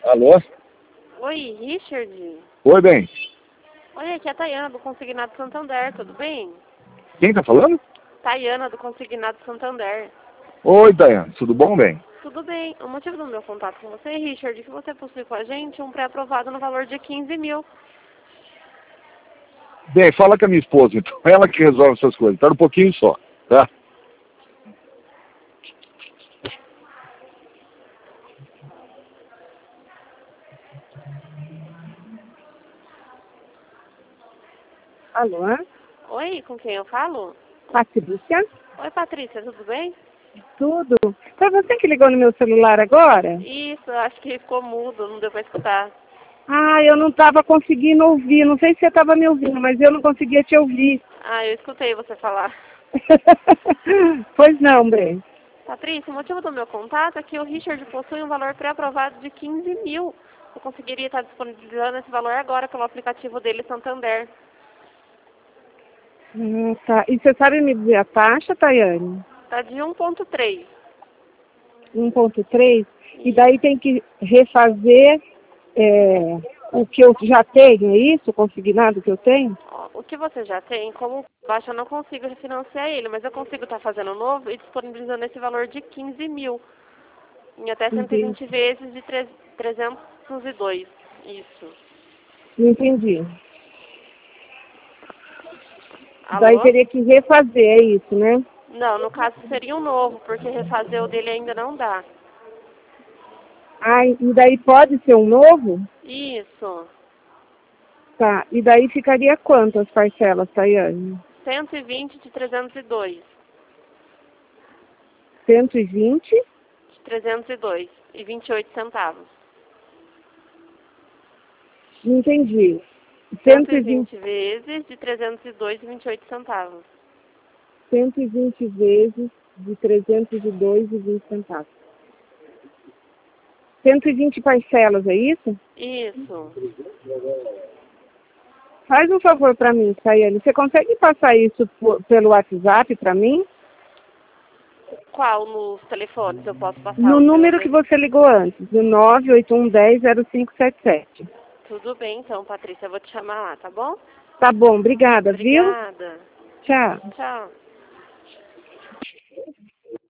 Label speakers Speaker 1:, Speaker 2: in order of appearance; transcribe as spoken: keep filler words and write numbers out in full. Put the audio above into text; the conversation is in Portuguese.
Speaker 1: Alô?
Speaker 2: Oi, Richard?
Speaker 1: Oi, bem.
Speaker 2: Oi, aqui é a Tayana do Consignado Santander, tudo bem?
Speaker 1: Quem tá falando?
Speaker 2: Tayana do Consignado Santander.
Speaker 1: Oi, Daiane. Tudo bom, bem?
Speaker 2: Tudo bem. O motivo do meu contato com você, Richard, é que você possui com a gente um pré-aprovado no valor de quinze mil.
Speaker 1: Bem, fala com a minha esposa, então. Ela que resolve essas coisas. Tá um pouquinho só, tá?
Speaker 3: Alô?
Speaker 2: Oi, com quem eu falo?
Speaker 3: Patrícia?
Speaker 2: Oi, Patrícia, tudo bem?
Speaker 3: Tudo. Foi você que ligou no meu celular agora?
Speaker 2: Isso, eu acho que ficou mudo, não deu pra escutar.
Speaker 3: Ah, eu não estava conseguindo ouvir. Não sei se você estava me ouvindo, mas eu não conseguia te ouvir.
Speaker 2: Ah, eu escutei você falar.
Speaker 3: Pois não, bem.
Speaker 2: Patrícia, o motivo do meu contato é que o Richard possui um valor pré-aprovado de quinze mil. Eu conseguiria estar disponibilizando esse valor agora pelo aplicativo dele, Santander.
Speaker 3: Ah, tá. E você sabe me dizer a taxa, Tayane?
Speaker 2: Tá de um ponto três.
Speaker 3: um ponto três? E daí tem que refazer é, o que eu já tenho, é isso? O consignado que eu tenho?
Speaker 2: Ó, o que você já tem, como baixa, eu não consigo refinanciar ele, mas eu consigo estar fazendo novo e disponibilizando esse valor de quinze mil. Em até cento e vinte
Speaker 3: Entendi.
Speaker 2: vezes de tre- trezentos e dois. Isso.
Speaker 3: Entendi. Daí
Speaker 2: Alô?
Speaker 3: teria que refazer, é isso, né?
Speaker 2: Não, no caso seria um novo, porque refazer o dele ainda não dá.
Speaker 3: Ah, e daí pode ser um novo?
Speaker 2: Isso.
Speaker 3: Tá. E daí ficaria quanto as parcelas, Tayane?
Speaker 2: cento e vinte de trezentos e dois.
Speaker 3: cento e vinte?
Speaker 2: De trezentos e dois e vinte e oito centavos.
Speaker 3: Entendi.
Speaker 2: cento
Speaker 3: cento
Speaker 2: e
Speaker 3: e vinte,
Speaker 2: vinte vezes de trezentos e dois e vinte e oito centavos.
Speaker 3: cento e vinte vezes de trezentos e dois e vinte centavos. cento e vinte parcelas, é isso?
Speaker 2: Isso.
Speaker 3: Faz um favor para mim, Tayane. Você consegue passar isso por- pelo WhatsApp para mim?
Speaker 2: Qual nos telefones eu posso passar
Speaker 3: No
Speaker 2: o seu
Speaker 3: número que
Speaker 2: e-mail?
Speaker 3: você ligou antes, do nove oito um um zero zero cinco sete sete.
Speaker 2: Tudo bem, então, Patrícia, eu vou te chamar lá, tá bom?
Speaker 3: Tá bom, obrigada, viu?
Speaker 2: Obrigada.
Speaker 3: Tchau.
Speaker 2: Tchau.